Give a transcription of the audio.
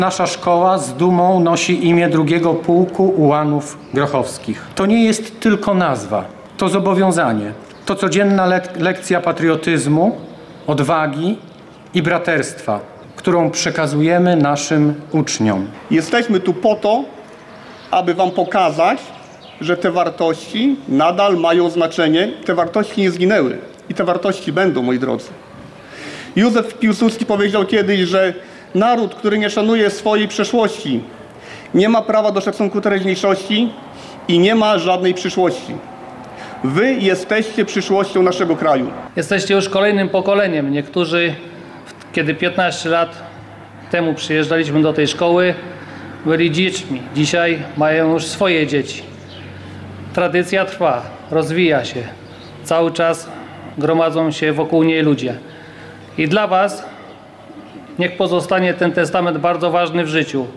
Nasza szkoła z dumą nosi imię drugiego pułku ułanów grochowskich. To nie jest tylko nazwa, to zobowiązanie. To codzienna lekcja patriotyzmu, odwagi i braterstwa, którą przekazujemy naszym uczniom. Jesteśmy tu po to, aby wam pokazać, że te wartości nadal mają znaczenie. Te wartości nie zginęły i te wartości będą, moi drodzy. Józef Piłsudski powiedział kiedyś, że naród, który nie szanuje swojej przeszłości, nie ma prawa do szacunku teraźniejszości i nie ma żadnej przyszłości. Wy jesteście przyszłością naszego kraju. Jesteście już kolejnym pokoleniem. Niektórzy, kiedy 15 lat temu przyjeżdżaliśmy do tej szkoły, byli dziećmi. Dzisiaj mają już swoje dzieci. Tradycja trwa, rozwija się. Cały czas gromadzą się wokół niej ludzie. I dla was niech pozostanie ten testament bardzo ważny w życiu.